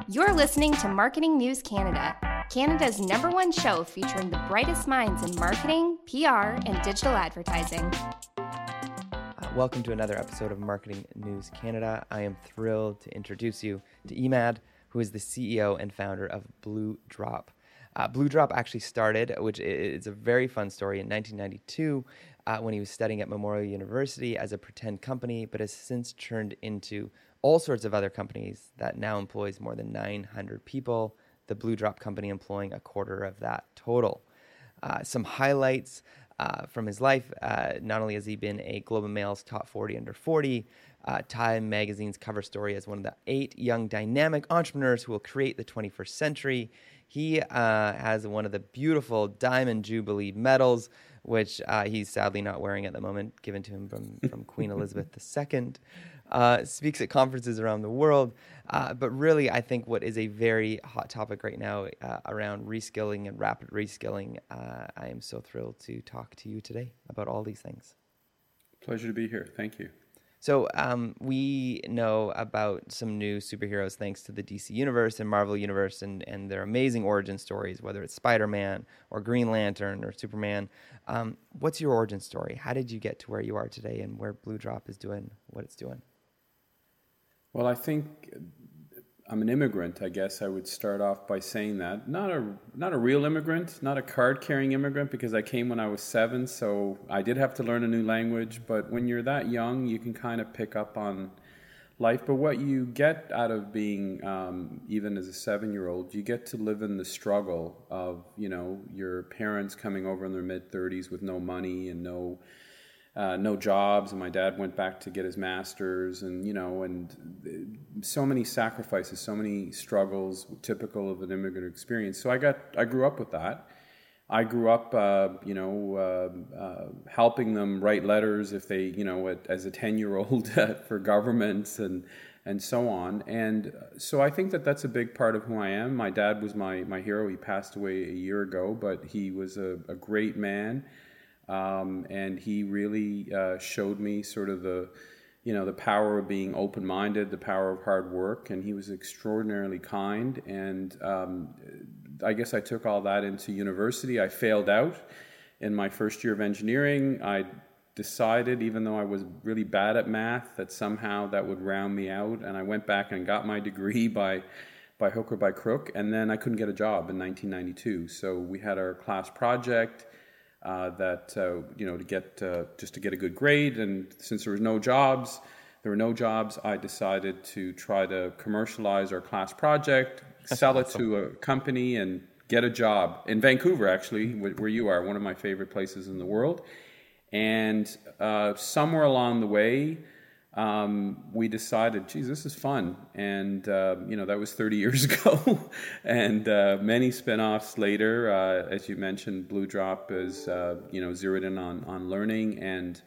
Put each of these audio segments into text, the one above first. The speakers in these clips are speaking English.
You're listening to Marketing News Canada, Canada's #1 show featuring the brightest minds in marketing, PR, and digital advertising. Welcome to another episode of Marketing News Canada. I am thrilled to introduce you to Emad, who is the CEO and founder of Blue Drop. Blue Drop actually started, which is a very fun story, in 1992 when he was studying at Memorial University as a pretend company, but has since turned into all sorts of other companies that now employs more than 900 people, the Blue Drop company employing a quarter of that total. Some highlights from his life, not only has he been a Globe and Mail's Top 40 Under 40, Time Magazine's cover story as one of the 8 young dynamic entrepreneurs who will create the 21st century. He has one of the beautiful Diamond Jubilee medals, which he's sadly not wearing at the moment, given to him from Queen Elizabeth II. Speaks at conferences around the world. But really, I think what is a very hot topic right now around reskilling and rapid reskilling, I am so thrilled to talk to you today about all these things. Pleasure to be here. Thank you. So we know about some new superheroes thanks to the DC Universe and Marvel Universe and their amazing origin stories, whether it's Spider-Man or Green Lantern or Superman. What's your origin story? How did you get to where you are today and where Blue Drop is doing what it's doing? Well, I think I'm an immigrant, I guess I would start off by saying that. Not a real immigrant, not a card-carrying immigrant, because I came when I was 7, so I did have to learn a new language. But when you're that young, you can kind of pick up on life. But what you get out of being, even as a 7-year-old, you get to live in the struggle of, your parents coming over in their mid-30s with no money and no jobs, and my dad went back to get his master's, and so many sacrifices, so many struggles, typical of an immigrant experience. So I grew up with that. I grew up, helping them write letters if they, as a 10-year-old for governments and so on. And so I think that's a big part of who I am. My dad was my hero. He passed away a year ago, but he was a great man. And he really showed me sort of the power of being open-minded, the power of hard work, and he was extraordinarily kind. And I guess I took all that into university. I failed out in my first year of engineering. I decided, even though I was really bad at math, that somehow that would round me out, and I went back and got my degree by hook or by crook, and then I couldn't get a job in 1992. So we had our class project. To get a good grade, and since there were no jobs, I decided to try to commercialize our class project, sell it to a company, and get a job in Vancouver, actually, where you are, one of my favorite places in the world. And somewhere along the way, we decided, geez, this is fun. And, that was 30 years ago. And many spinoffs later, as you mentioned, Blue Drop is, zeroed in on learning. And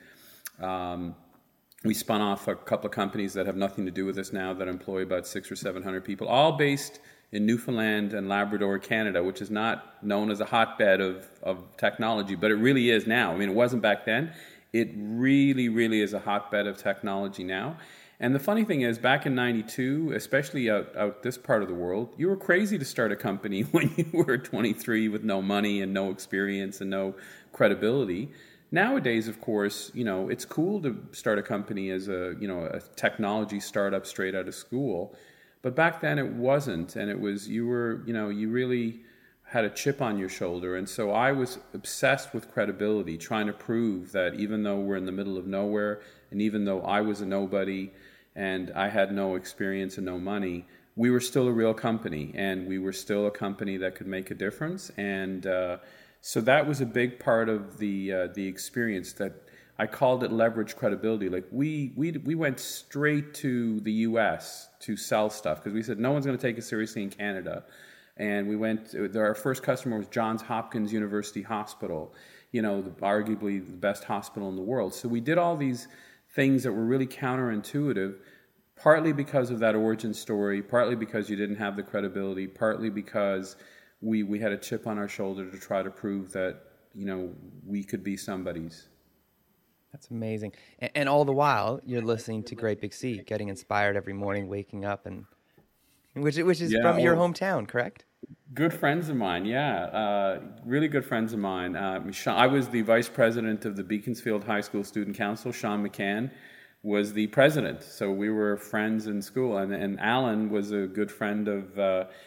we spun off a couple of companies that have nothing to do with us now that employ about 600 or 700 people, all based in Newfoundland and Labrador, Canada, which is not known as a hotbed of technology, but it really is now. I mean, it wasn't back then. It really, really is a hotbed of technology now. And the funny thing is, back in 92, especially out this part of the world, you were crazy to start a company when you were 23 with no money and no experience and no credibility. Nowadays, of course, it's cool to start a company as a technology startup straight out of school. But back then it wasn't. And it was, you really had a chip on your shoulder. And so I was obsessed with credibility, trying to prove that even though we're in the middle of nowhere, and even though I was a nobody and I had no experience and no money, we were still a real company, and we were still a company that could make a difference. And so that was a big part of the experience, that I called it leverage credibility. Like we went straight to the US to sell stuff, because we said no one's going to take us seriously in Canada. And we went, our first customer was Johns Hopkins University Hospital, arguably the best hospital in the world. So we did all these things that were really counterintuitive, partly because of that origin story, partly because you didn't have the credibility, partly because we had a chip on our shoulder to try to prove that, we could be somebody's. That's amazing. And all the while, you're listening to Great Big Sea, getting inspired every morning, waking up and which is Yeah, from your hometown, correct? good friends of mine, yeah, really good friends of mine. I was the vice president of the Beaconsfield High School Student Council. Sean McCann was the president, so we were friends in school. And Alan was a good friend of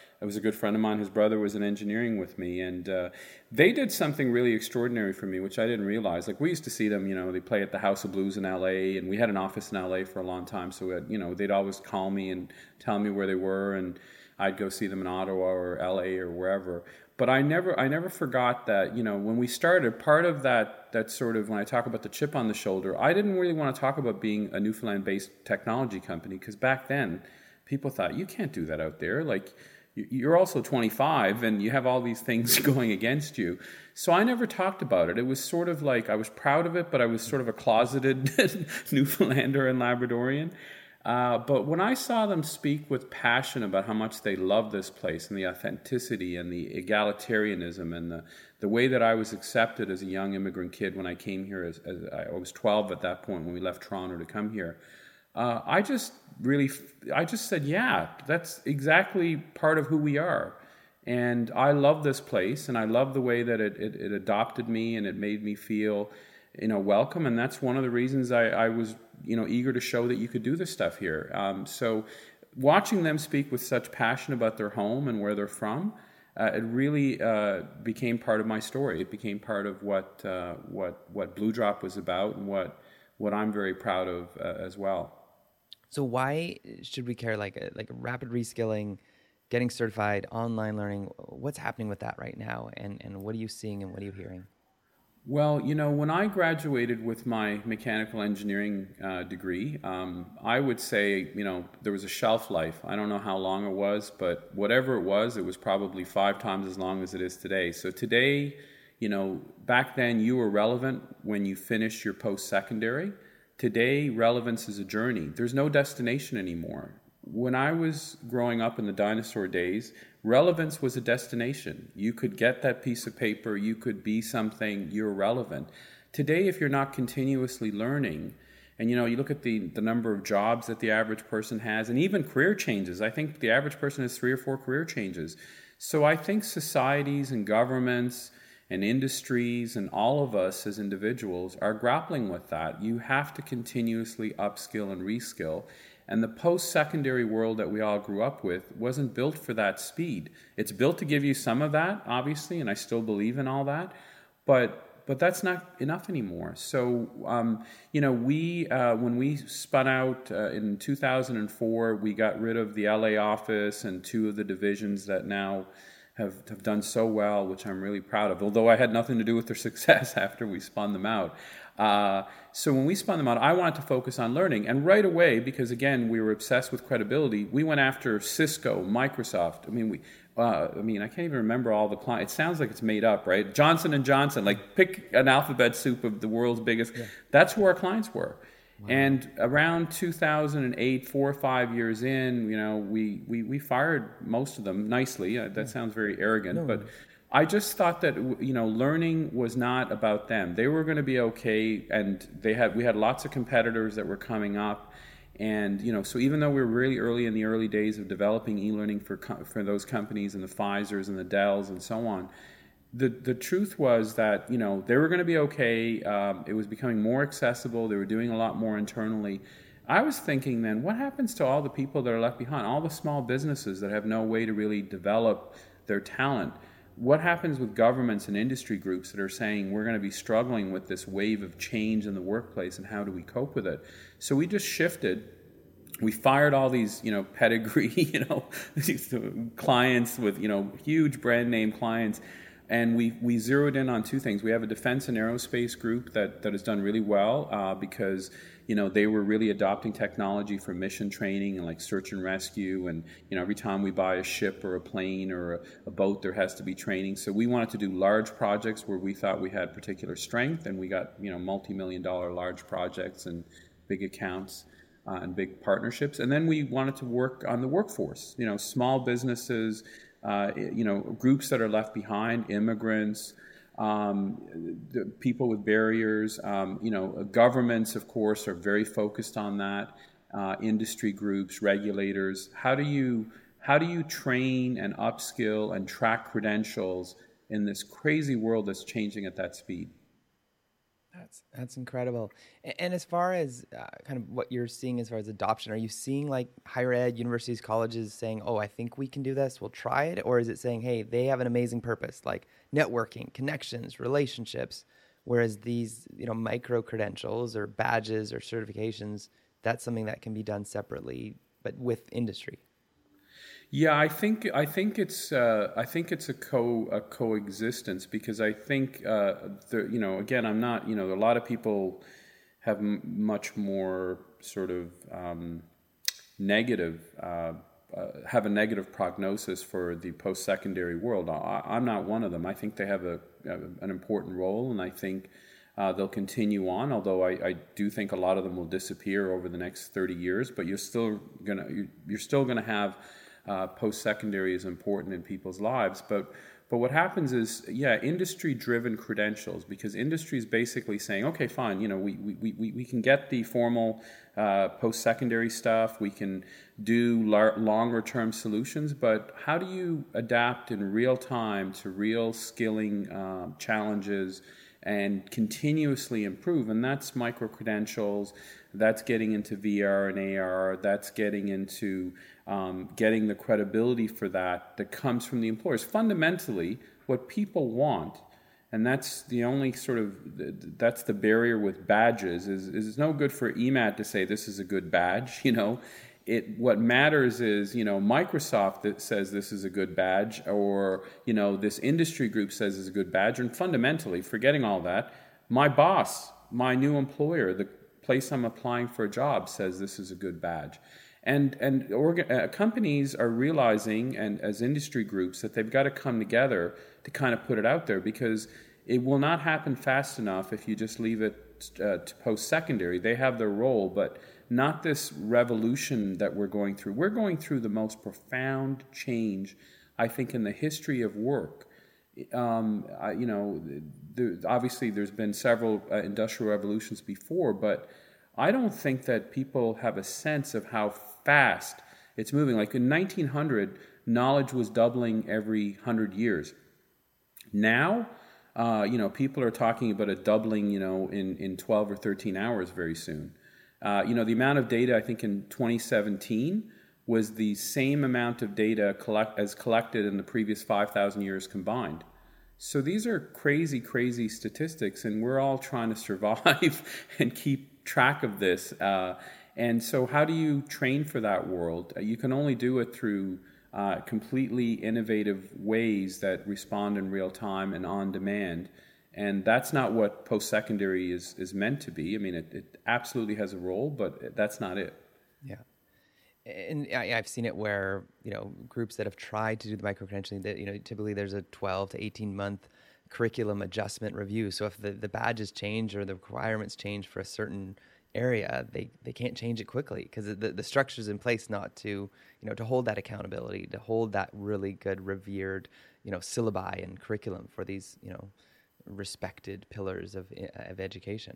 mine. His brother was in engineering with me, and they did something really extraordinary for me, which I didn't realize. Like, we used to see them, they play at the House of Blues in LA, and we had an office in LA for a long time. So they'd always call me and tell me where they were, and I'd go see them in Ottawa or LA or wherever. But I never forgot that, when we started, part of that sort of, when I talk about the chip on the shoulder, I didn't really want to talk about being a Newfoundland-based technology company, because back then people thought, you can't do that out there. Like, you're also 25 and you have all these things going against you. So I never talked about it. It was sort of like, I was proud of it, but I was sort of a closeted Newfoundlander and Labradorian. But when I saw them speak with passion about how much they love this place and the authenticity and the egalitarianism and the way that I was accepted as a young immigrant kid when I came here, as I was 12 at that point when we left Toronto to come here, I just said, yeah, that's exactly part of who we are. And I love this place, and I love the way that it adopted me and it made me feel welcome. And that's one of the reasons I was eager to show that you could do this stuff here. So watching them speak with such passion about their home and where they're from, it really became part of my story. It became part of what Blue Drop was about, and what I'm very proud of as well. So why should we care? Like rapid reskilling, getting certified, online learning, what's happening with that right now? And what are you seeing and what are you hearing? Well, when I graduated with my mechanical engineering degree, I would say, there was a shelf life. I don't know how long it was, but whatever it was probably 5 times as long as it is today. So today, back then you were relevant when you finished your post-secondary. Today, relevance is a journey. There's no destination anymore. When I was growing up in the dinosaur days, relevance was a destination. You could get that piece of paper, you could be something, you're relevant. Today, if you're not continuously learning, and you look at the number of jobs that the average person has, and even career changes. I think the average person has 3 or 4 career changes. So I think societies and governments and industries and all of us as individuals are grappling with that. You have to continuously upskill and reskill. And the post-secondary world that we all grew up with wasn't built for that speed. It's built to give you some of that, obviously, and I still believe in all that, but that's not enough anymore. So, when we spun out in 2004, we got rid of the LA office and 2 of the divisions that now have done so well, which I'm really proud of, although I had nothing to do with their success after we spun them out. So when we spun them out, I wanted to focus on learning. And right away, because again, we were obsessed with credibility, we went after Cisco, Microsoft. I can't even remember all the clients. It sounds like it's made up, right? Johnson & Johnson, like pick an alphabet soup of the world's biggest. Yeah. That's who our clients were. Wow. And around 2008, 4 or 5 years in, we fired most of them nicely. That sounds very arrogant, but I just thought that learning was not about them. They were going to be okay, and we had lots of competitors that were coming up, and so even though we were really early in the early days of developing e-learning for those companies and the Pfizers and the Dells and so on. The truth was that, they were going to be okay. It was becoming more accessible. They were doing a lot more internally. I was thinking then, what happens to all the people that are left behind, all the small businesses that have no way to really develop their talent? What happens with governments and industry groups that are saying we're going to be struggling with this wave of change in the workplace, and how do we cope with it? So we just shifted. We fired all these, pedigree, clients with, huge brand name clients. And we zeroed in on 2 things. We have a defense and aerospace group that has done really well because, they were really adopting technology for mission training and like search and rescue. And, every time we buy a ship or a plane or a boat, there has to be training. So we wanted to do large projects where we thought we had particular strength, and we got, multi-million-dollar large projects and big accounts and big partnerships. And then we wanted to work on the workforce, small businesses, groups that are left behind, immigrants, the people with barriers, governments, of course, are very focused on that, industry groups, regulators. How do you how do you train and upskill and track credentials in this crazy world that's changing at that speed? That's incredible. And as far as kind of what you're seeing as far as adoption, are you seeing like higher ed, universities, colleges saying, oh, I think we can do this, we'll try it? Or is it saying, hey, they have an amazing purpose, like networking, connections, relationships, whereas these, micro credentials or badges or certifications, that's something that can be done separately, but with industry? Yeah, I think it's a coexistence, because I think again, I'm not, a lot of people have much more sort of negative have a negative prognosis for the post-secondary world. I'm not one of them. I think they have an important role, and I think they'll continue on, although I do think a lot of them will disappear over the next 30 years, but you're still gonna have post-secondary is important in people's lives. But what happens is, industry-driven credentials, because industry is basically saying, okay, fine, we can get the formal post-secondary stuff, we can do longer-term solutions, but how do you adapt in real time to real skilling challenges and continuously improve? And that's micro-credentials, that's getting into VR and AR, that's getting into getting the credibility for that comes from the employers. Fundamentally, what people want, and that's the only that's the barrier with badges, is it's no good for EMAT to say this is a good badge. What matters is, Microsoft that says this is a good badge, or, this industry group says is a good badge. And fundamentally, forgetting all that, my boss, my new employer, the place I'm applying for a job says this is a good badge. And companies are realizing, and as industry groups, that they've got to come together to kind of put it out there, because it will not happen fast enough if you just leave it to post-secondary. They have their role, but not this revolution that we're going through. We're going through the most profound change, I think, in the history of work. Obviously, there's been several industrial revolutions before, but I don't think that people have a sense of how fast it's moving. Like in 1900, knowledge was doubling every 100 years. Now, people are talking about a doubling, in 12 or 13 hours very soon. The amount of data, I think in 2017, was the same amount of data as collected in the previous 5,000 years combined. So these are crazy, crazy statistics, and we're all trying to survive and keep track of this. And so how do you train for that world? You can only do it through completely innovative ways that respond in real time and on demand. And that's not what post-secondary is meant to be. I mean, it absolutely has a role, but that's not it. Yeah. And I've seen it where, groups that have tried to do the micro-credentialing, that, typically there's a 12 to 18-month curriculum adjustment review. So if the badges change or the requirements change for a certain area, they can't change it quickly, because the structure's in place not to, to hold that accountability, to hold that really good, revered, syllabi and curriculum for these, respected pillars of education.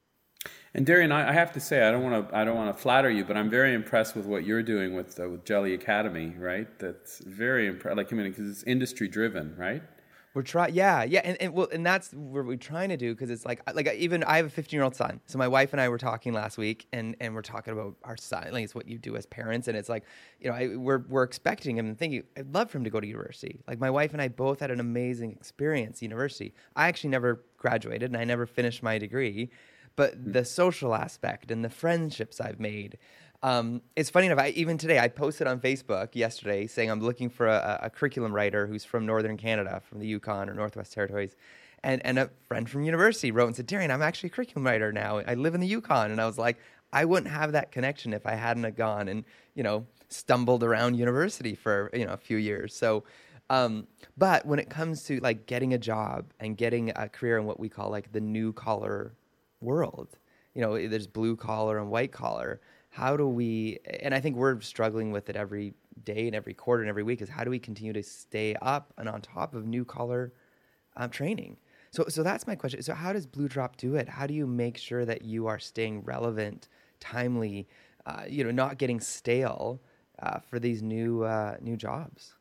And Darian, I have to say, I don't want to flatter you, but I'm very impressed with what you're doing with Jelly Academy, right? That's very impressive. Because it's industry driven, right? We're trying, and that's what we're trying to do, because it's like even I have a 15-year-old son, so my wife and I were talking last week, and we're talking about our son. Like, it's what you do as parents, and it's like, we're expecting him and thinking, I'd love for him to go to university. Like, my wife and I both had an amazing experience at university. I actually never graduated, and I never finished my degree, but the social aspect and the friendships I've made. It's funny enough, even today, I posted on Facebook yesterday saying I'm looking for a curriculum writer who's from Northern Canada, from the Yukon or Northwest Territories. And a friend from university wrote and said, Darian, I'm actually a curriculum writer now. I live in the Yukon. And I was like, I wouldn't have that connection if I hadn't have gone and, stumbled around university for, a few years. So, but when it comes to like getting a job and getting a career in what we call like the new collar world, there's blue collar and white collar. How do we, and I think we're struggling with it every day and every quarter and every week, is how do we continue to stay up and on top of new collar training? So that's my question. So how does Blue Drop do it? How do you make sure that you are staying relevant, timely, not getting stale for these new jobs?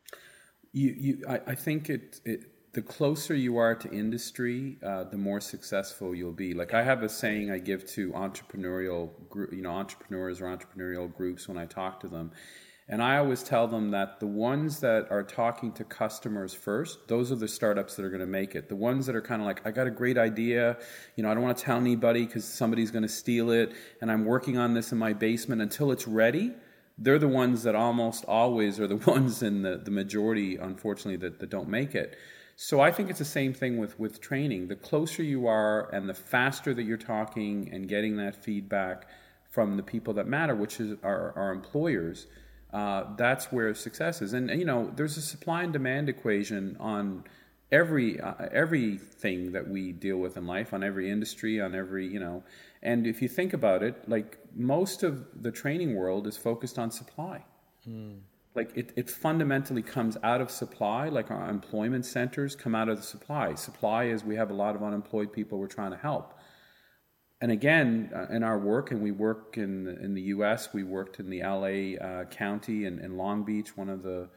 I think the closer you are to industry, the more successful you'll be. Like I have a saying I give to entrepreneurs or entrepreneurial groups when I talk to them. And I always tell them that the ones that are talking to customers first, those are the startups that are going to make it. The ones that are kind of like, I got a great idea, I don't want to tell anybody because somebody's going to steal it, and I'm working on this in my basement until it's ready. They're the ones that almost always are the ones in the majority, unfortunately, that don't make it. So I think it's the same thing with training. The closer you are and the faster that you're talking and getting that feedback from the people that matter, which is our employers, that's where success is. And there's a supply and demand equation on everything that we deal with in life, on every industry, on every, and if you think about it, like most of the training world is focused on supply. Like it fundamentally comes out of supply, like our employment centers come out of the supply. Supply is we have a lot of unemployed people we're trying to help. And again, in our work, and we work in the U.S., we worked in the L.A. County and in Long Beach, one of the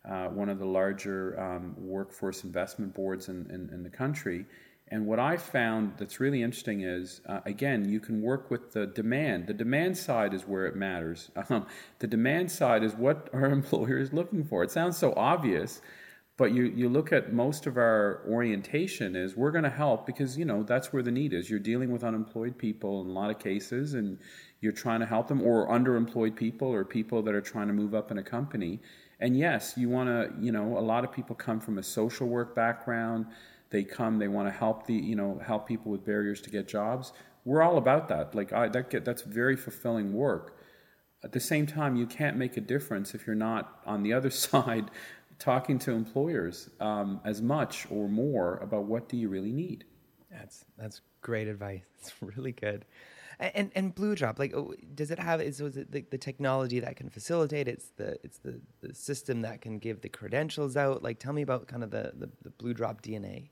larger workforce investment boards in the country. And what I found that's really interesting is, again, you can work with the demand. The demand side is where it matters. The demand side is what our employer is looking for. It sounds so obvious, but you look at most of our orientation is we're going to help because, that's where the need is. You're dealing with unemployed people in a lot of cases, and you're trying to help them, or underemployed people or people that are trying to move up in a company. And yes, you want to, a lot of people come from a social work background. They want to help help people with barriers to get jobs. We're all about that. Like that's very fulfilling work. At the same time, you can't make a difference if you're not on the other side talking to employers as much or more about what do you really need. That's great advice. It's really good. And Blue Drop, like, does it have? Is it the technology that can facilitate? It's the system that can give the credentials out. Like, tell me about kind of the Blue Drop DNA.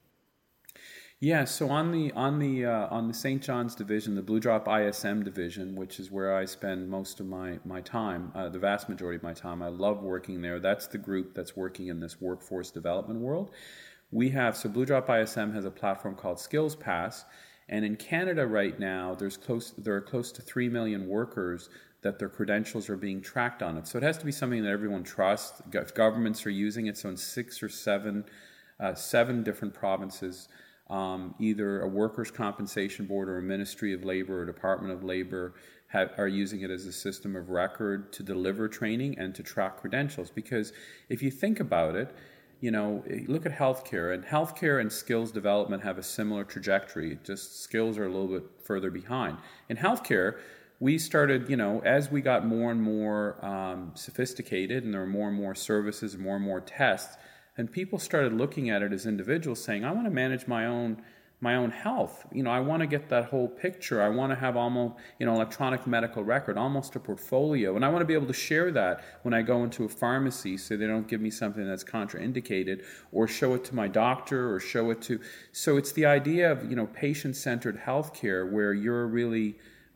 Yeah, so on the St. John's division, the Blue Drop ISM division, which is where I spend most of my time, the vast majority of my time, I love working there. That's the group that's working in this workforce development world. Blue Drop ISM has a platform called Skills Pass, and in Canada right now, there are close to 3 million workers that their credentials are being tracked on it. So it has to be something that everyone trusts. Governments are using it, so in 6 or 7 different provinces, either a workers' compensation board or a Ministry of Labor or Department of Labor are using it as a system of record to deliver training and to track credentials. Because if you think about it, look at healthcare, and healthcare and skills development have a similar trajectory. Just skills are a little bit further behind. In healthcare, we started, as we got more and more sophisticated, and there were more and more services and more tests, and people started looking at it as individuals saying, I want to manage my own health. I want to get that whole picture. I want to have almost, electronic medical record, almost a portfolio. And I want to be able to share that when I go into a pharmacy so they don't give me something that's contraindicated, or show it to my doctor, or show it to. So it's the idea of, patient-centered healthcare where you're really,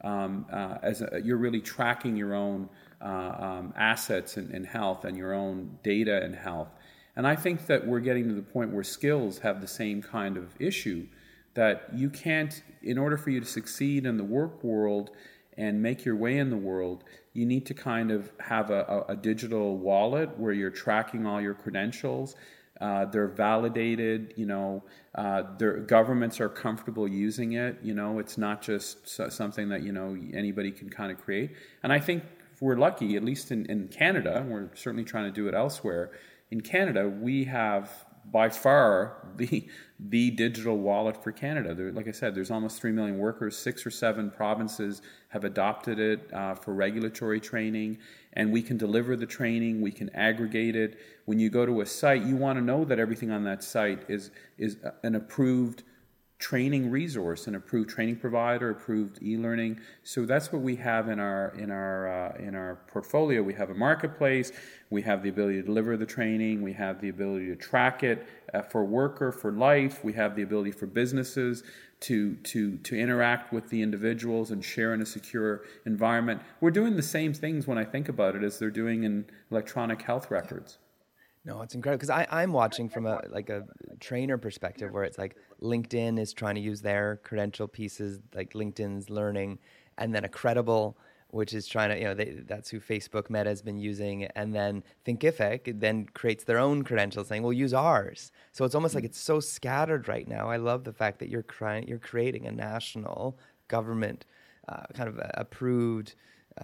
you're really tracking your own assets in health and your own data in health. And I think that we're getting to the point where skills have the same kind of issue, that you can't, in order for you to succeed in the work world and make your way in the world, you need to kind of have a digital wallet where you're tracking all your credentials. They're validated, their governments are comfortable using it. It's not just something that, anybody can kind of create. And I think if we're lucky, at least in Canada, and we're certainly trying to do it elsewhere, in Canada, we have by far the digital wallet for Canada. Like I said, there's almost 3 million workers. 6 or 7 provinces have adopted it for regulatory training, and we can deliver the training. We can aggregate it. When you go to a site, you want to know that everything on that site is an approved training resource, an approved training provider, approved e-learning. So that's what we have in our portfolio. We have a marketplace. We have the ability to deliver the training. We have the ability to track it for work or for life. We have the ability for businesses to interact with the individuals and share in a secure environment. We're doing the same things when I think about it as they're doing in electronic health records. No, it's incredible because I'm watching from a trainer perspective where it's like LinkedIn is trying to use their credential pieces, like LinkedIn's learning, and then Accredible, which is trying to, that's who Facebook Meta has been using, and then Thinkific then creates their own credentials saying, we'll use ours. So it's almost like it's so scattered right now. I love the fact that you're creating a national government kind of approved,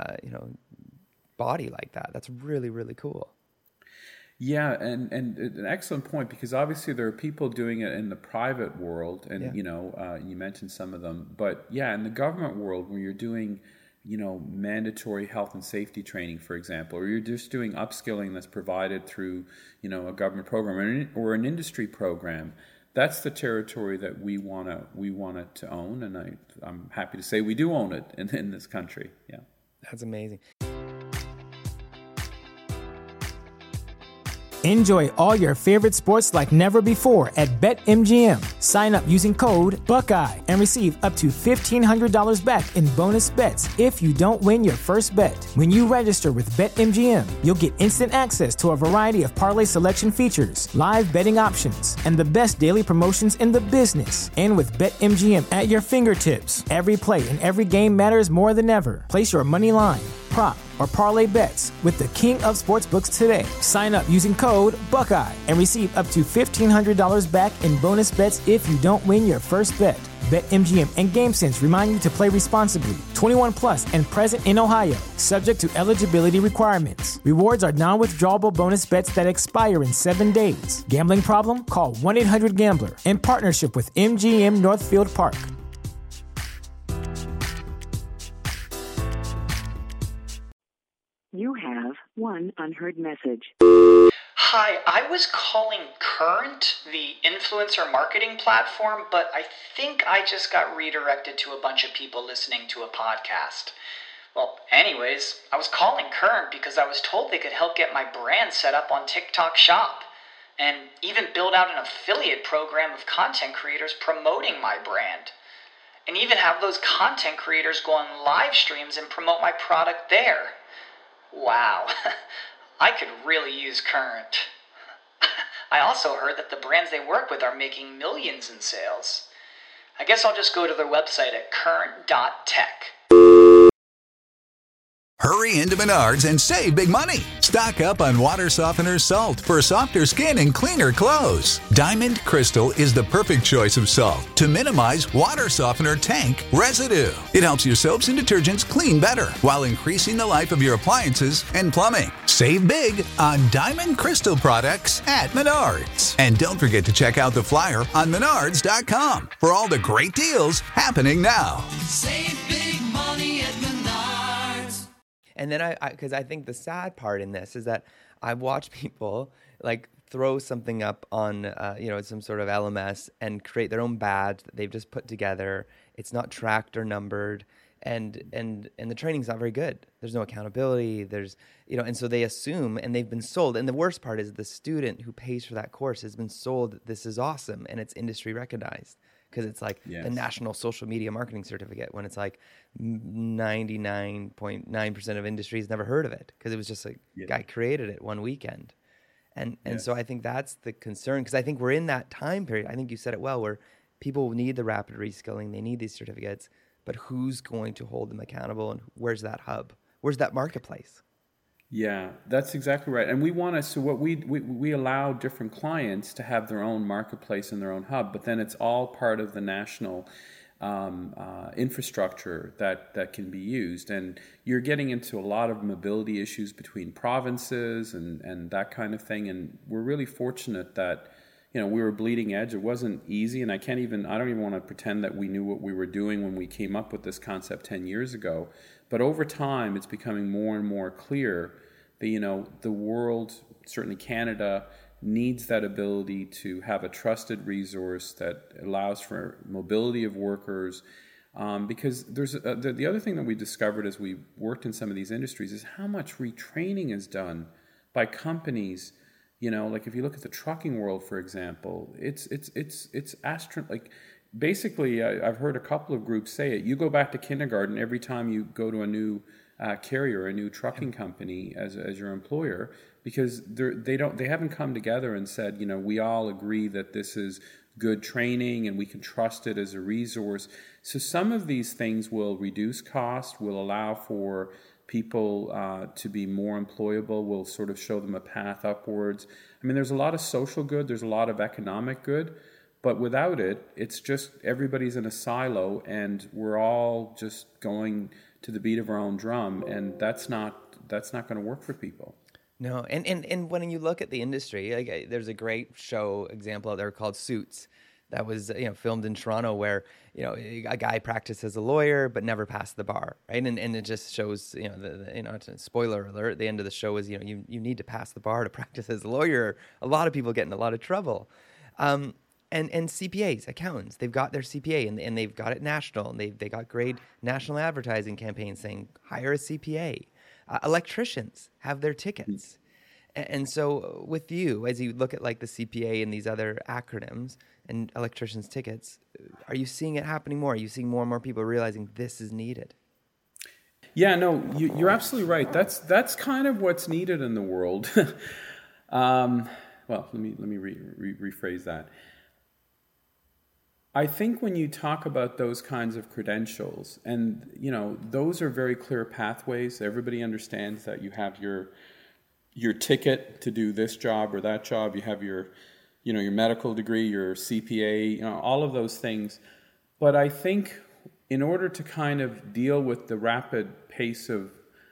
body like that. That's really, really cool. Yeah, and an excellent point, because obviously there are people doing it in the private world, and you mentioned some of them, but in the government world, where you're doing mandatory health and safety training, for example, or you're just doing upskilling that's provided through a government program or an industry program, that's the territory that we want to own, and I'm happy to say we do own it in this country. Yeah, that's amazing. Enjoy all your favorite sports like never before at BetMGM. Sign up using code Buckeye and receive up to $1,500 back in bonus bets if you don't win your first bet. When you register with BetMGM, you'll get instant access to a variety of parlay selection features, live betting options, and the best daily promotions in the business. And with BetMGM at your fingertips, every play and every game matters more than ever. Place your money line, prop, or parlay bets with the king of sportsbooks today. Sign up using code Buckeye and receive up to $1,500 back in bonus bets if you don't win your first bet. BetMGM and GameSense remind you to play responsibly. 21 plus and present in Ohio, subject to eligibility requirements. Rewards are non-withdrawable bonus bets that expire in 7 days. Gambling problem? Call 1-800-GAMBLER in partnership with MGM Northfield Park. You have one unheard message. Hi, I was calling Current, the influencer marketing platform, but I think I just got redirected to a bunch of people listening to a podcast. Well, anyways, I was calling Current because I was told they could help get my brand set up on TikTok Shop, and even build out an affiliate program of content creators promoting my brand, and even have those content creators go on live streams and promote my product there. Wow, I could really use Current. I also heard that the brands they work with are making millions in sales. I guess I'll just go to their website at current.tech. Hurry into Menards and save big money. Stock up on water softener salt for softer skin and cleaner clothes. Diamond Crystal is the perfect choice of salt to minimize water softener tank residue. It helps your soaps and detergents clean better while increasing the life of your appliances and plumbing. Save big on Diamond Crystal products at Menards. And don't forget to check out the flyer on Menards.com for all the great deals happening now. Save big money at Menards. And then because I think the sad part in this is that I've watched people like throw something up on, some sort of LMS and create their own badge that they've just put together. It's not tracked or numbered, and the training's not very good. There's no accountability. And so they assume, and they've been sold. And the worst part is the student who pays for that course has been sold that this is awesome and it's industry recognized. Because it's like the National Social Media Marketing Certificate, when it's like 99.9% of industries never heard of it because it was just like guy created it one weekend. And so I think that's the concern, because I think we're in that time period. I think you said it well, where people need the rapid reskilling, they need these certificates, but who's going to hold them accountable, and where's that hub? Where's that marketplace? Yeah, that's exactly right. And we want to, so what we allow different clients to have their own marketplace and their own hub, but then it's all part of the national infrastructure that can be used. And you're getting into a lot of mobility issues between provinces and that kind of thing. And we're really fortunate that, we were bleeding edge. It wasn't easy. And I don't even want to pretend that we knew what we were doing when we came up with this concept 10 years ago. But over time, it's becoming more and more clear that, the world, certainly Canada, needs that ability to have a trusted resource that allows for mobility of workers. Because there's the other thing that we discovered as we worked in some of these industries is how much retraining is done by companies. Like if you look at the trucking world, for example, it's like basically I've heard a couple of groups say it. You go back to kindergarten every time you go to a new carrier, a new trucking company as your employer, because they haven't come together and said, we all agree that this is good training and we can trust it as a resource. So some of these things will reduce cost, will allow for people to be more employable, will sort of show them a path upwards. I mean, there's a lot of social good, there's a lot of economic good, but without it, it's just everybody's in a silo and we're all just going to the beat of our own drum, and that's not going to work for people. No, and when you look at the industry, like, there's a great show example out there called Suits that was filmed in Toronto, where a guy practiced as a lawyer but never passed the bar, right? And it just shows spoiler alert. At the end of the show is you need to pass the bar to practice as a lawyer. A lot of people get in a lot of trouble. And CPAs, accountants, they've got their CPA and they've got it national, and they got great national advertising campaigns saying hire a CPA. Electricians have their tickets. And so with you, as you look at like the CPA and these other acronyms and electricians' tickets, are you seeing it happening more? Are you seeing more and more people realizing this is needed? Yeah, no, you're absolutely right. That's kind of what's needed in the world. Well, let me rephrase that. I think when you talk about those kinds of credentials, and those are very clear pathways. Everybody understands that you have your ticket to do this job or that job. You have your medical degree, your CPA, all of those things. But I think in order to kind of deal with the rapid pace of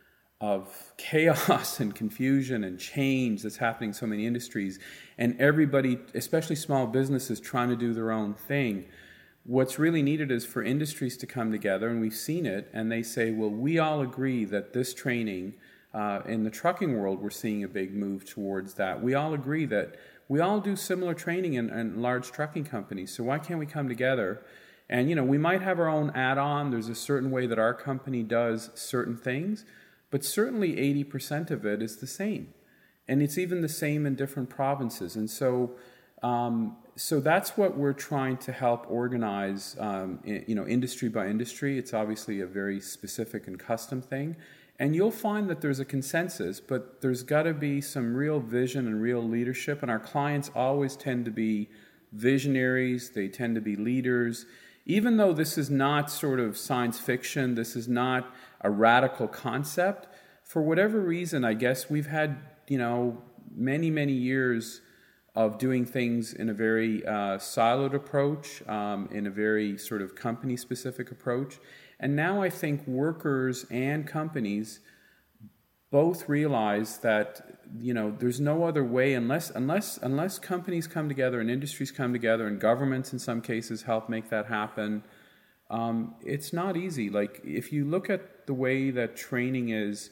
chaos and confusion and change that's happening in so many industries, and everybody, especially small businesses, trying to do their own thing, what's really needed is for industries to come together, and we've seen it, and they say, well, we all agree that this training, in the trucking world, we're seeing a big move towards that. We all agree that we all do similar training in large trucking companies, so why can't we come together? And, we might have our own add-on. There's a certain way that our company does certain things, but certainly 80% of it is the same. And it's even the same in different provinces. And so that's what we're trying to help organize, industry by industry. It's obviously a very specific and custom thing. And you'll find that there's a consensus, but there's got to be some real vision and real leadership. And our clients always tend to be visionaries. They tend to be leaders. Even though this is not sort of science fiction, this is not a radical concept, for whatever reason, I guess we've had, many, many years of doing things in a very siloed approach, in a very sort of company-specific approach. And now I think workers and companies both realize that, there's no other way unless companies come together and industries come together and governments in some cases help make that happen. It's not easy. Like if you look at the way that training is,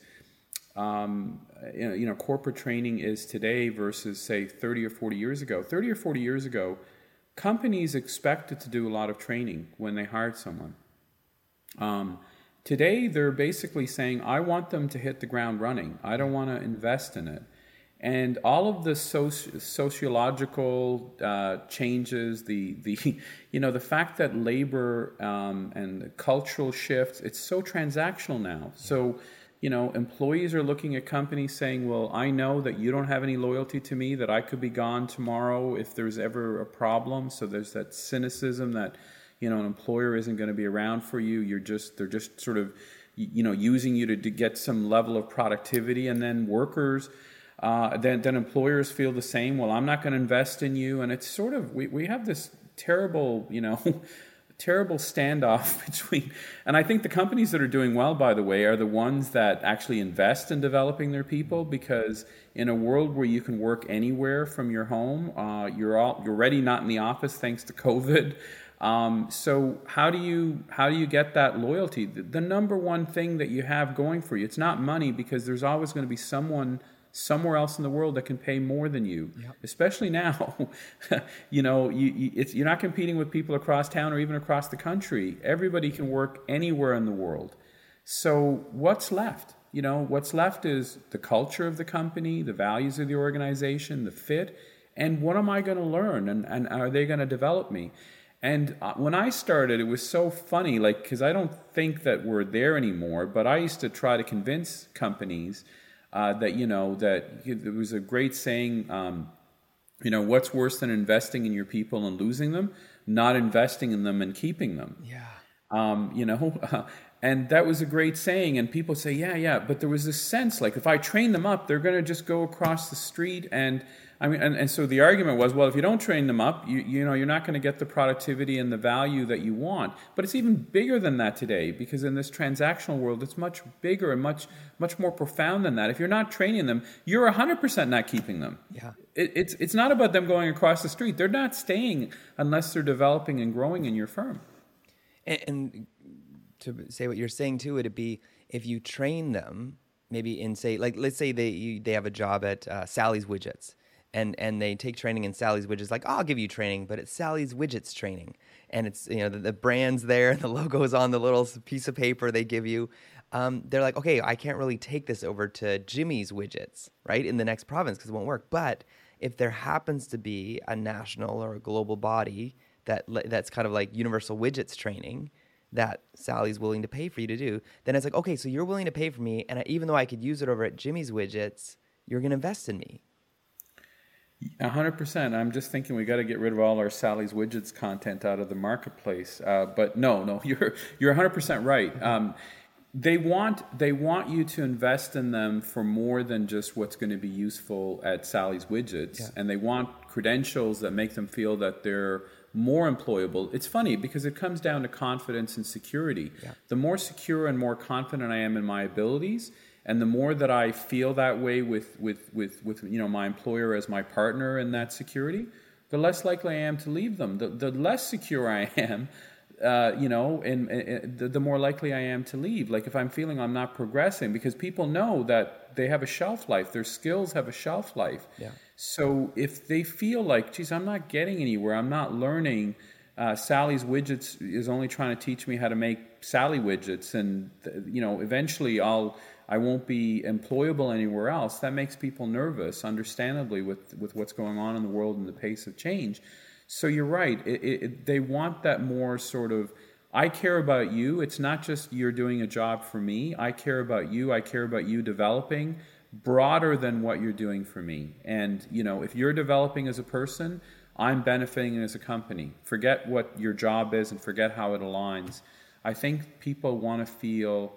corporate training is today versus say 30 or 40 years ago. 30 or 40 years ago, companies expected to do a lot of training when they hired someone. Today, they're basically saying, I want them to hit the ground running. I don't want to invest in it. And all of the sociological changes, the fact that labor and the cultural shifts, it's so transactional now. So, employees are looking at companies saying, well, I know that you don't have any loyalty to me, that I could be gone tomorrow if there's ever a problem. So there's that cynicism that, an employer isn't going to be around for you. They're just sort of, using you to get some level of productivity. And then workers, then employers feel the same. Well, I'm not going to invest in you. And it's sort of, we have this terrible, terrible standoff between, and I think the companies that are doing well, by the way, are the ones that actually invest in developing their people, because in a world where you can work anywhere from your home, you're already not in the office thanks to COVID. So how do you get that loyalty? The number one thing that you have going for you, it's not money, because there's always going to be someone somewhere else in the world that can pay more than you. Especially now, you're not competing with people across town or even across the country. Everybody can work anywhere in the world. So what's left? What's left is the culture of the company, the values of the organization, the fit, and what am I going to learn, and are they going to develop me? And when I started, it was so funny, because I don't think that we're there anymore, but I used to try to convince companies that there was a great saying, what's worse than investing in your people and losing them? Not investing in them and keeping them. Yeah. And that was a great saying, and people say, yeah, but there was this sense, if I train them up, they're going to just go across the street, and so the argument was, well, if you don't train them up, you're not going to get the productivity and the value that you want. But it's even bigger than that today, because in this transactional world, it's much bigger and much more profound than that. If you're not training them, you're 100% not keeping them. Yeah, it's not about them going across the street. They're not staying unless they're developing and growing in your firm. And to say what you're saying too, it'd be if you train them, maybe in let's say they have a job at Sally's Widgets, and they take training in Sally's Widgets. I'll give you training, but it's Sally's Widgets training, and it's the brand's there and the logo's on the little piece of paper they give you. They're like, okay, I can't really take this over to Jimmy's Widgets, right, in the next province because it won't work. But if there happens to be a national or a global body that's kind of like Universal Widgets training that Sally's willing to pay for you to do, then it's like, okay, so you're willing to pay for me, and even though I could use it over at Jimmy's Widgets, you're going to invest in me. 100%. I'm just thinking we got to get rid of all our Sally's Widgets content out of the marketplace. But no, you're 100% right. They want you to invest in them for more than just what's going to be useful at Sally's Widgets, and they want credentials that make them feel that they're more employable. It's funny because it comes down to confidence and security. Yeah. The more secure and more confident I am in my abilities, and the more that I feel that way with my employer as my partner in that security, the less likely I am to leave them. The less secure I am, the more likely I am to leave. If I'm feeling I'm not progressing, because people know that they have a shelf life, their skills have a shelf life. Yeah. So if they feel like, geez, I'm not getting anywhere, I'm not learning, Sally's Widgets is only trying to teach me how to make Sally widgets, and eventually I won't be employable anywhere else. That makes people nervous, understandably, with what's going on in the world and the pace of change. So you're right. They want that more sort of, I care about you. It's not just you're doing a job for me. I care about you. I care about you developing broader than what you're doing for me. And, if you're developing as a person, I'm benefiting as a company. Forget what your job is and forget how it aligns. I think people want to feel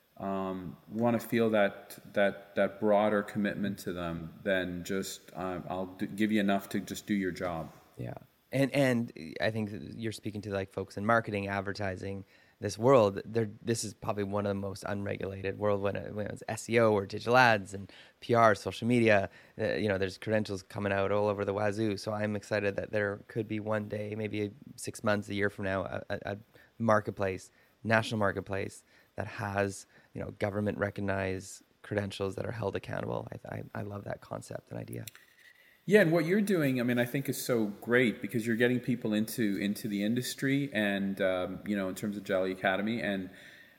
that broader commitment to them than just I'll give you enough to just do your job. Yeah. And I think you're speaking to folks in marketing, advertising, this world. This is probably one of the most unregulated world when it's SEO or digital ads and PR, social media. There's credentials coming out all over the wazoo. So I'm excited that there could be one day, maybe 6 months, a year from now, a marketplace, national marketplace that has government recognized credentials that are held accountable. I love that concept and idea. Yeah, and what you're doing, I think is so great because you're getting people into the industry, and in terms of Jelly Academy, and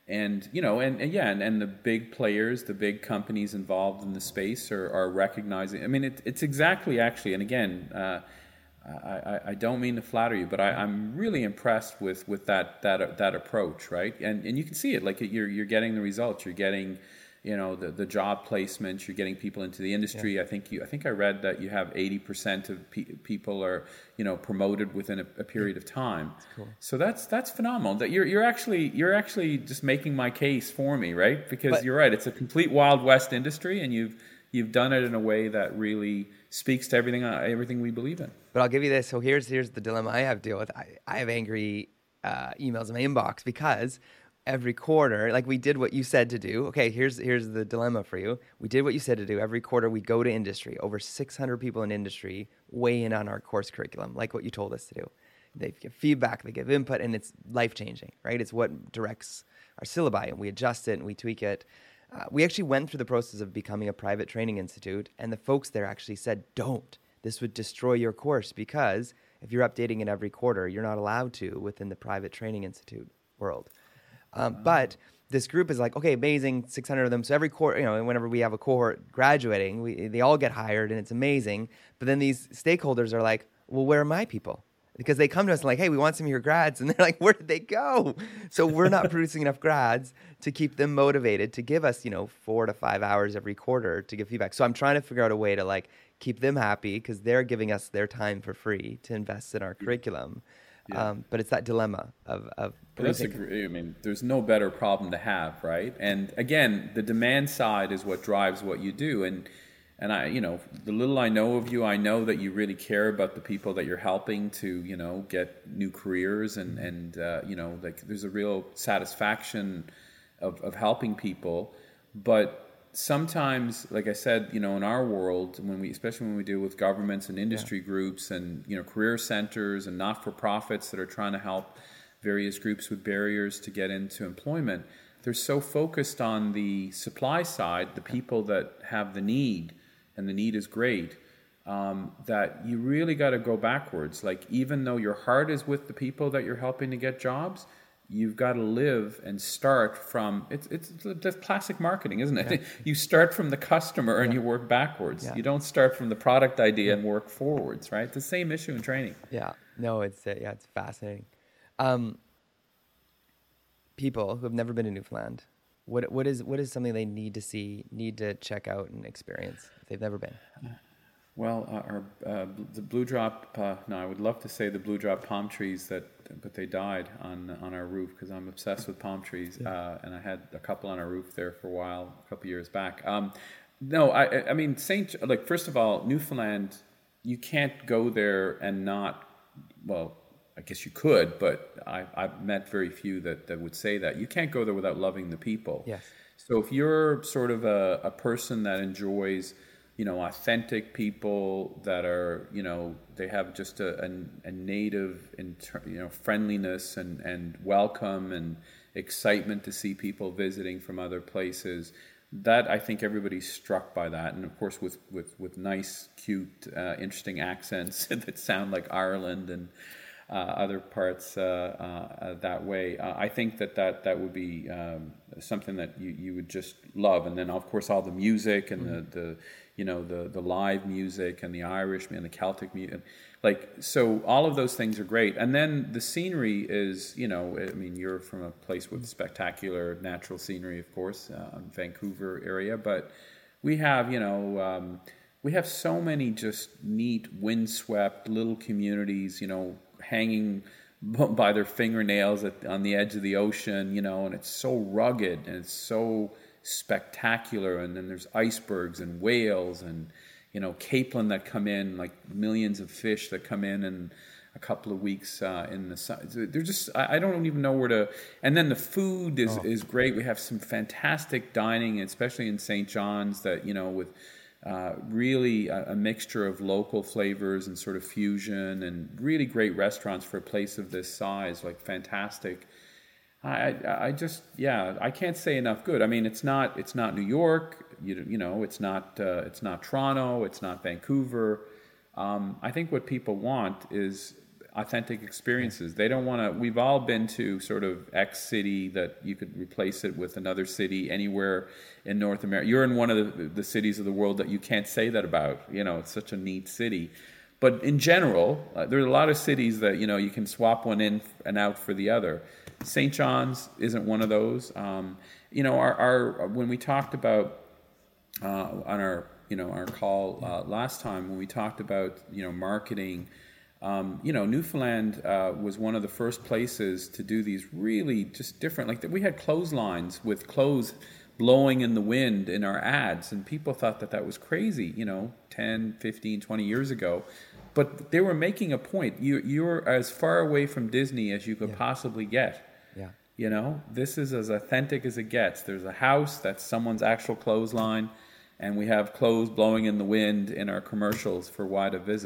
the big players, the big companies involved in the space are recognizing. It's exactly actually, and again, I don't mean to flatter you, but I'm really impressed with that approach, right? And you can see it, you're getting the results, you're getting the job placements, you're getting people into the industry. Yeah. I think I read that you have 80% of people are promoted within a period of time. That's cool. So that's phenomenal. That you're actually just making my case for me, right? Because you're right, it's a complete Wild West industry, and you've done it in a way that really speaks to everything we believe in. But I'll give you this. So here's the dilemma I have to deal with. I have angry emails in my inbox because every quarter, we did what you said to do. Okay, here's the dilemma for you. We did what you said to do. Every quarter we go to industry. Over 600 people in industry weigh in on our course curriculum, like what you told us to do. They give feedback, they give input, and it's life-changing, right? It's what directs our syllabi, and we adjust it and we tweak it. We actually went through the process of becoming a private training institute, and the folks there actually said, don't. This would destroy your course, because if you're updating it every quarter, you're not allowed to within the private training institute world. But this group is like, okay, amazing, 600 of them. So every quarter, whenever we have a cohort graduating, they all get hired, and it's amazing. But then these stakeholders are like, well, where are my people? Because they come to us and like, hey, we want some of your grads. And they're like, where did they go? So we're not producing enough grads to keep them motivated to give us, 4 to 5 hours every quarter to give feedback. So I'm trying to figure out a way to like keep them happy, because they're giving us their time for free to invest in our curriculum. Yeah. But it's that dilemma of there's no better problem to have, right? And again, the demand side is what drives what you do. And I, the little I know of you, I know that you really care about the people that you're helping to, get new careers, and like there's a real satisfaction of helping people. But sometimes, like I said, in our world, especially when we deal with governments and industry groups and, career centers and not-for-profits that are trying to help various groups with barriers to get into employment, they're so focused on the supply side, the people that have the need, and the need is great, that you really got to go backwards. Like, even though your heart is with the people that you're helping to get jobs, you've got to live and start from, it's the classic marketing, isn't it? Yeah. You start from the customer and you work backwards. Yeah. You don't start from the product idea and work forwards, right? The same issue in training. Yeah, no, it's fascinating. People who have never been to Newfoundland, what is something they need to see, need to check out and experience if they've never been? Well, the Blue Drop. I would love to say the Blue Drop palm trees, but they died on our roof, because I'm obsessed with palm trees, and I had a couple on our roof there for a while, a couple years back. No, I mean first of all, Newfoundland, you can't go there and not. Well, I guess you could, but I've met very few that would say that. You can't go there without loving the people. Yes. So if you're sort of a person that enjoys, authentic people that are, they have just a native, friendliness and welcome and excitement to see people visiting from other places, that I think everybody's struck by that. And of course, with nice, cute, interesting accents that sound like Ireland and other parts that way. I think that would be something that you would just love. And then, of course, all the music and the live music and the Irish and the Celtic music. So all of those things are great. And then the scenery is, you're from a place with spectacular natural scenery, of course, Vancouver area, but we have, we have so many just neat, windswept little communities, hanging by their fingernails on the edge of the ocean, and it's so rugged and it's so spectacular. And then there's icebergs and whales and, capelin that come in, like millions of fish that come in a couple of weeks in the sun. They're just, I don't even know where to. And then the food is great. We have some fantastic dining, especially in St. John's, that, with really a mixture of local flavors and sort of fusion, and really great restaurants for a place of this size, like fantastic. I just, I can't say enough good. I mean, it's not New York, it's not Toronto, it's not Vancouver. I think what people want is authentic experiences. They don't want to. We've all been to sort of X city that you could replace it with another city anywhere in North America. You're in one of the cities of the world that you can't say that about. It's such a neat city. But in general, there are a lot of cities that you can swap one in and out for the other. St. John's isn't one of those. Our when we talked about on our call last time, when we talked about marketing. Newfoundland was one of the first places to do these really just different, we had clotheslines with clothes blowing in the wind in our ads, and people thought that was crazy, 10, 15, 20 years ago. But they were making a point. You're as far away from Disney as you could possibly get. Yeah. This is as authentic as it gets. There's a house that's someone's actual clothesline, and we have clothes blowing in the wind in our commercials for why to visit.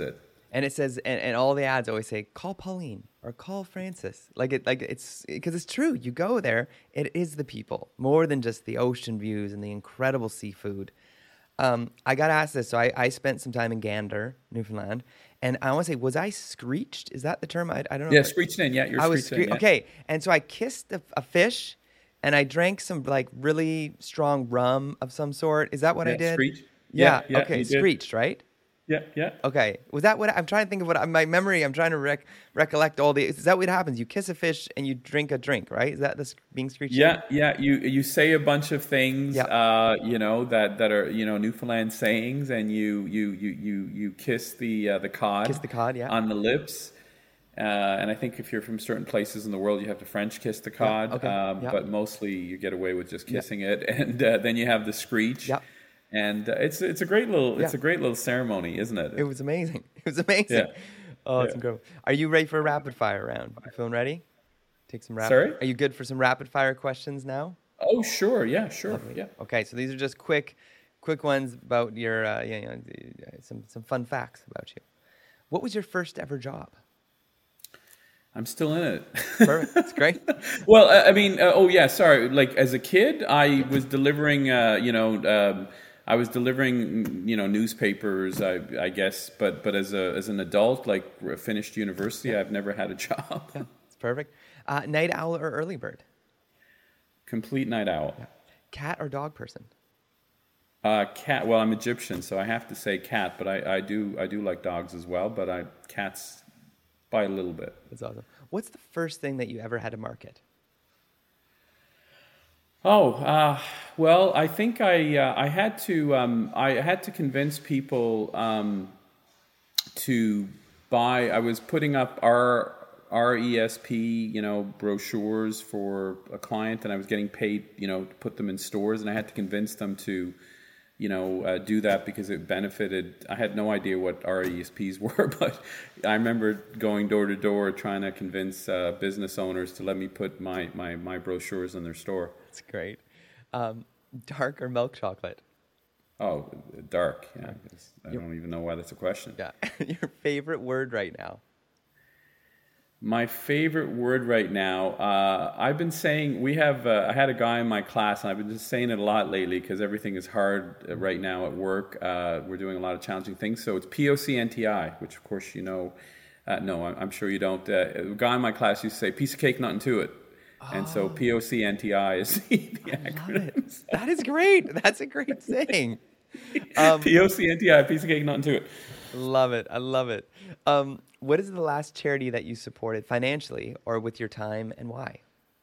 And it says, and all the ads always say, call Pauline or call Francis. It's because it's true. You go there, it is the people more than just the ocean views and the incredible seafood. I got asked this, so I spent some time in Gander, Newfoundland, and I want to say, was I screeched? Is that the term? I don't know. Yeah, screeched in. Yeah, I was screeched in. Yeah. Okay, and so I kissed a fish, and I drank some like really strong rum of some sort. Is that what I did? Screech. Yeah. Yeah, Okay. you did. Screeched, right? Yeah. Okay. Was that what I'm trying to think of? What my memory? I'm trying to recollect all the. Is that what happens? You kiss a fish and you drink a drink, right? Is that this being screeched? Yeah. You say a bunch of things, Yeah. that are Newfoundland sayings, and you kiss the cod. Kiss the cod, yeah. On the lips. And I think if you're from certain places in the world, you have to French kiss the cod. okay, yeah. But mostly you get away with just kissing it, and then you have the screech. Yeah. And it's a great little ceremony, isn't it? It was amazing. It was amazing. Yeah. Oh, it's Yeah. incredible. Are you ready for a rapid fire round? You feeling ready? Take some rapid. Sorry? Are you good for some rapid fire questions now? Oh, sure. Yeah, sure. Yeah. Okay, so these are just quick ones about your some fun facts about you. What was your first ever job? I'm still in it. Perfect. It's great. Well, sorry. Like as a kid, I was delivering, newspapers, I guess. But as an adult, like finished university, I've never had a job. Yeah, it's perfect. Night owl or early bird? Complete night owl. Cat or dog person? Cat. Well, I'm Egyptian, so I have to say cat. But I do like dogs as well. But cats by a little bit. That's awesome. What's the first thing that you ever had to market? Well, I think I had to convince people to buy. I was putting up our RESP, brochures for a client, and I was getting paid, to put them in stores, and I had to convince them to, do that because it benefited. I had no idea what RESPs were, but I remember going door to door trying to convince business owners to let me put my brochures in their store. That's great. Dark or milk chocolate? Oh, dark. Yeah, I don't even know why that's a question. Yeah. Your favorite word right now? My favorite word right now, I've been saying, I had a guy in my class, and I've been just saying it a lot lately because everything is hard right now at work. We're doing a lot of challenging things. So it's POCNTI, which of course you know. No, I'm sure you don't. A guy in my class used to say, piece of cake, nothing to it. And so POCNTI is the acronym. That is great. That's a great saying. POCNTI, piece of cake, nothing to it. Love it. I love it. What is the last charity that you supported financially or with your time, and why?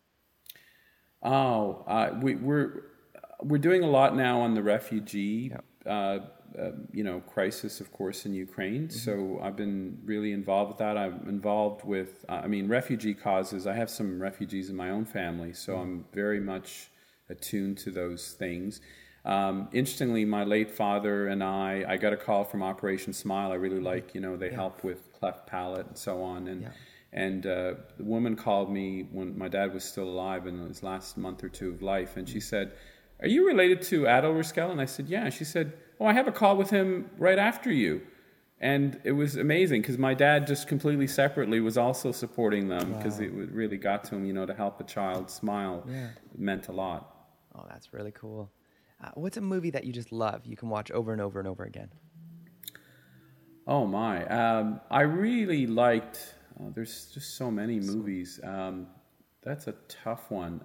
We're doing a lot now on the refugee crisis, of course, in Ukraine. Mm-hmm. So I've been really involved with that. I'm involved with refugee causes. I have some refugees in my own family, so I'm very much attuned to those things. Interestingly, my late father and I got a call from Operation Smile. I really like, they help with cleft palate and so on. And the woman called me when my dad was still alive in his last month or two of life. And she said, "Are you related to Adol Riskel?" And I said, "Yeah." She said, "Oh, I have a call with him right after you." And it was amazing because my dad just completely separately was also supporting them because it really got to him, to help a child smile. Yeah. It meant a lot. Oh, that's really cool. What's a movie that you just love? You can watch over and over and over again. Oh my! I really liked. There's just so many movies. That's a tough one.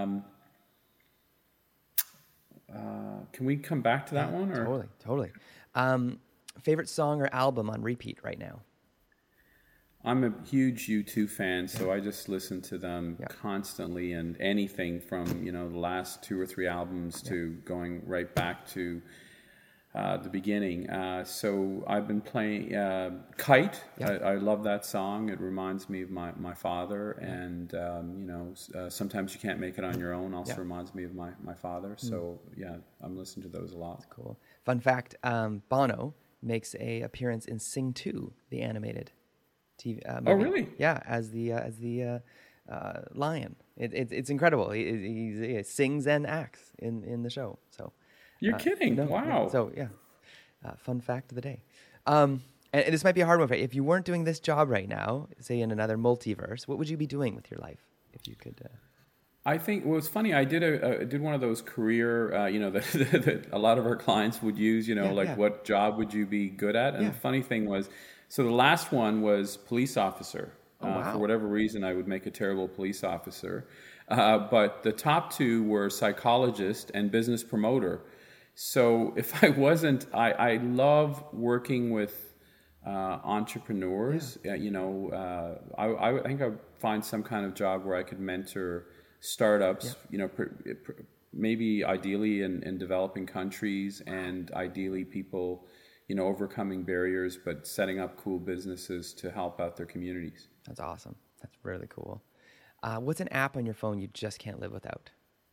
Can we come back to that one? Or? Totally. Favorite song or album on repeat right now? I'm a huge U2 fan, so I just listen to them constantly, and anything from the last 2 or 3 albums to going right back to the beginning. So I've been playing Kite. I love that song. It reminds me of my father, and Sometimes You Can't Make It on Your Own also reminds me of my father. So I'm listening to those a lot. That's cool. Fun fact: Bono makes a appearance in Sing 2, the animated TV movie. Oh, really? Yeah, as the lion. It's incredible. He sings and acts in the show. So you're kidding? Wow. So fun fact of the day. And this might be a hard one for you. If you weren't doing this job right now, say in another multiverse, what would you be doing with your life if you could? I think it's funny. I did one of those career, that a lot of our clients would use. What job would you be good at? And the funny thing was, so the last one was police officer. For whatever reason, I would make a terrible police officer. But the top two were psychologist and business promoter. So if I wasn't, I love working with entrepreneurs. I think I'd find some kind of job where I could mentor startups, maybe ideally in developing countries, and ideally people, overcoming barriers, but setting up cool businesses to help out their communities. That's awesome. That's really cool. What's an app on your phone you just can't live without?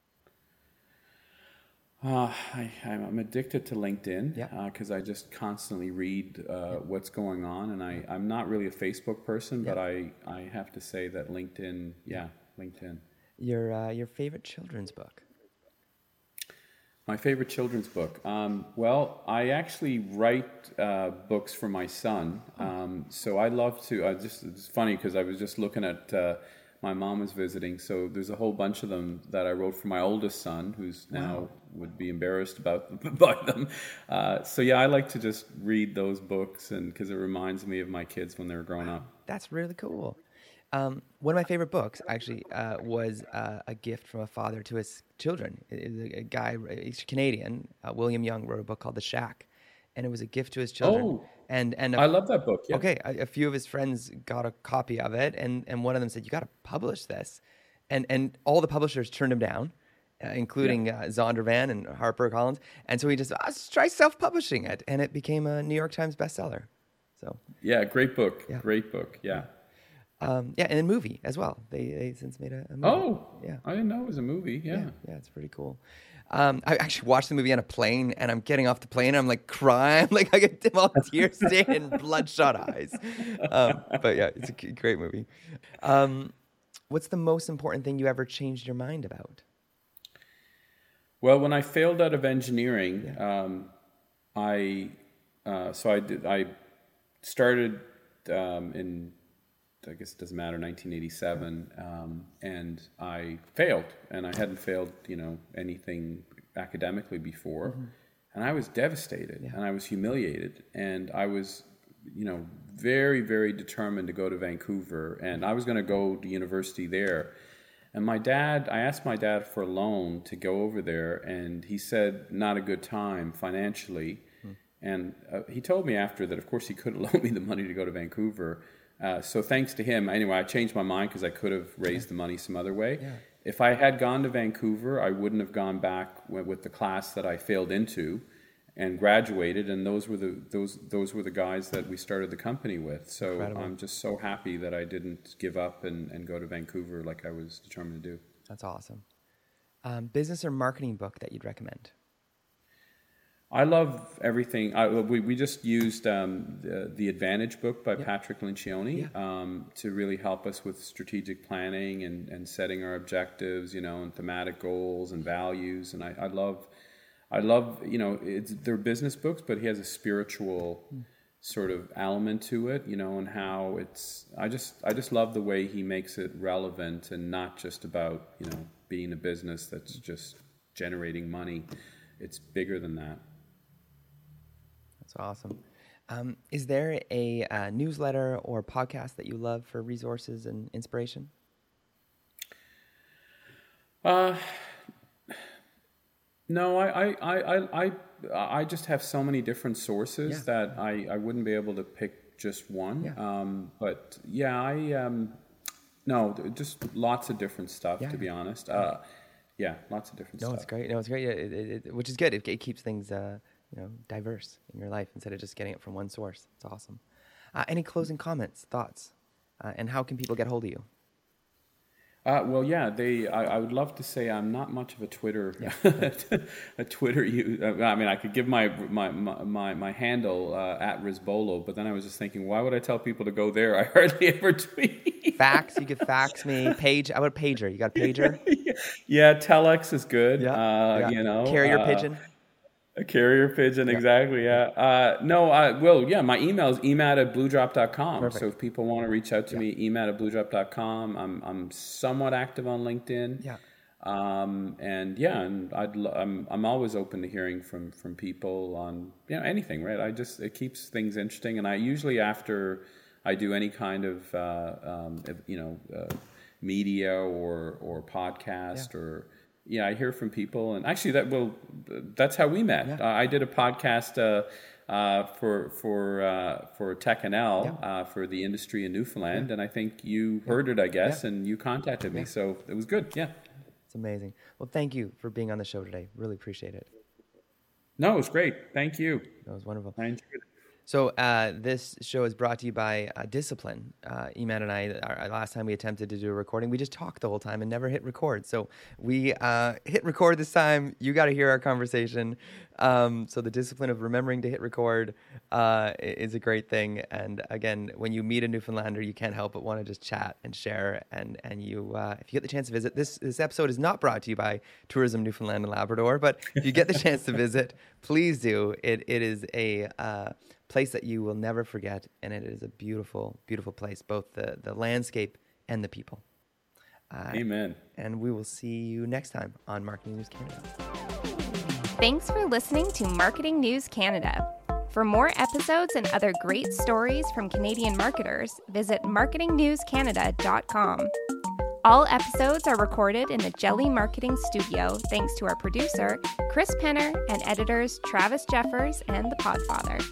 I'm addicted to LinkedIn because I just constantly read what's going on, and I'm not really a Facebook person, but I have to say that LinkedIn. Your favorite children's book? My favorite children's book? Well, I actually write books for my son, so I love to. It's funny because I was just looking at. My mom was visiting, so there's a whole bunch of them that I wrote for my oldest son, who's now would be embarrassed about them. I like to just read those books, and because it reminds me of my kids when they were growing up. That's really cool. One of my favorite books, actually, was a gift from a father to his children. A guy, he's Canadian, William Young, wrote a book called The Shack, and it was a gift to his children. Oh, and I love that book. Yeah. Okay, a few of his friends got a copy of it, and one of them said, "You got to publish this," and all the publishers turned him down, including Zondervan and HarperCollins. And so he just let's try self-publishing it, and it became a New York Times bestseller. So great book, great book. Yeah. And a movie as well. They since made a movie. Oh, yeah. I didn't know it was a movie. Yeah, it's pretty cool. I actually watched the movie on a plane, and I'm getting off the plane, and I'm like crying, like I get all tears stained and bloodshot eyes. But yeah, it's a great movie. What's the most important thing you ever changed your mind about? Well, when I failed out of engineering, I started in. I guess it doesn't matter, 1987, and I failed, and I hadn't failed, anything academically before, and I was devastated, and I was humiliated, and I was, very, very determined to go to Vancouver, and I was going to go to university there, and I asked my dad for a loan to go over there, and he said, not a good time financially, and he told me after that, of course, he couldn't loan me the money to go to Vancouver. So thanks to him, anyway, I changed my mind because I could have raised the money some other way. Yeah. If I had gone to Vancouver, I wouldn't have gone back with the class that I failed into and graduated, and those were the guys that we started the company with. So incredible. I'm just so happy that I didn't give up and go to Vancouver like I was determined to do. That's awesome. Business or marketing book that you'd recommend? I love everything. We just used the Advantage book by Patrick Lencioni to really help us with strategic planning and setting our objectives, and thematic goals and values. And I love, they're business books, but he has a spiritual sort of element to it, and how it's. I just love the way he makes it relevant and not just about being a business that's just generating money. It's bigger than that. That's awesome. Is there a newsletter or podcast that you love for resources and inspiration? No, I just have so many different sources that I wouldn't be able to pick just one. No, just lots of different stuff, to be honest. Lots of different stuff. No, it's great. It, which is good. It keeps things diverse in your life instead of just getting it from one source. It's awesome. Any closing comments, thoughts, and how can people get hold of you? I would love to say I'm not much of a Twitter user. I mean, I could give my handle at Risbolo, but then I was just thinking, why would I tell people to go there? I hardly ever tweet. Fax, you could fax me. Page, how about a pager? You got a pager? Yeah, telex is good. Carrier pigeon. A carrier pigeon, exactly. Yeah. My email is emad@bluedrop.com. Perfect. So if people want to reach out to me, emad@bluedrop.com. I'm somewhat active on LinkedIn. Yeah. I'm always open to hearing from people on anything, right? It keeps things interesting, and I usually, after I do any kind of media or podcast I hear from people, and actually that's how we met. I did a podcast for Tech NL for the industry in Newfoundland, and I think you heard it, I guess, and you contacted me, so it was good. Yeah. It's amazing. Well, thank you for being on the show today. Really appreciate it. No, it was great. Thank you. That was wonderful. I enjoyed it. So this show is brought to you by Discipline. Emad and I, our last time we attempted to do a recording, we just talked the whole time and never hit record. So we hit record this time. You got to hear our conversation. So the discipline of remembering to hit record is a great thing. And again, when you meet a Newfoundlander, you can't help but want to just chat and share. And you, if you get the chance to visit, this episode is not brought to you by Tourism Newfoundland and Labrador, but if you get the chance to visit, please do. It is a place that you will never forget, and it is a beautiful, beautiful place, both the landscape and the people. Amen. And we will see you next time on Marketing News Canada. Thanks for listening to Marketing News Canada. For more episodes and other great stories from Canadian marketers, visit marketingnewscanada.com. All episodes are recorded in the Jelly Marketing Studio thanks to our producer, Chris Penner, and editors Travis Jeffers and The Podfather.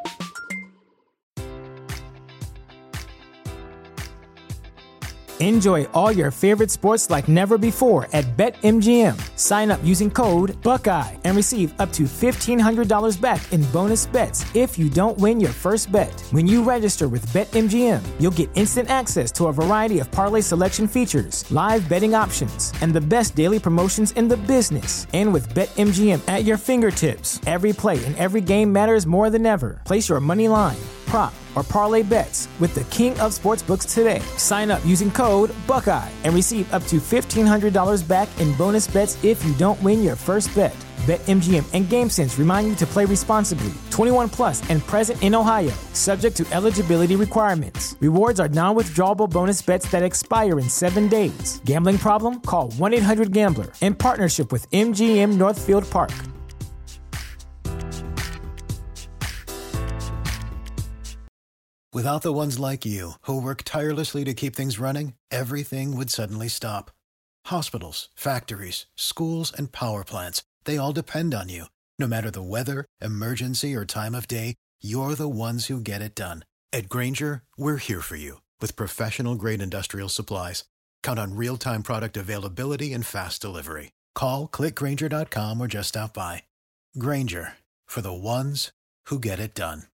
Enjoy all your favorite sports like never before at BetMGM. Sign up using code Buckeye and receive up to $1,500 back in bonus bets if you don't win your first bet. When you register with BetMGM, you'll get instant access to a variety of parlay selection features, live betting options, and the best daily promotions in the business. And with BetMGM at your fingertips, every play and every game matters more than ever. Place your money line, prop, or parlay bets with the king of sportsbooks today. Sign up using code Buckeye and receive up to $1,500 back in bonus bets if you don't win your first bet. BetMGM and GameSense remind you to play responsibly. 21 plus and present in Ohio, subject to eligibility requirements. Rewards are non-withdrawable bonus bets that expire in 7 days. Gambling problem? Call 1-800-GAMBLER. In partnership with MGM Northfield Park. Without the ones like you, who work tirelessly to keep things running, everything would suddenly stop. Hospitals, factories, schools, and power plants, they all depend on you. No matter the weather, emergency, or time of day, you're the ones who get it done. At Grainger, we're here for you with professional-grade industrial supplies. Count on real-time product availability and fast delivery. Call, click Grainger.com, or just stop by. Grainger, for the ones who get it done.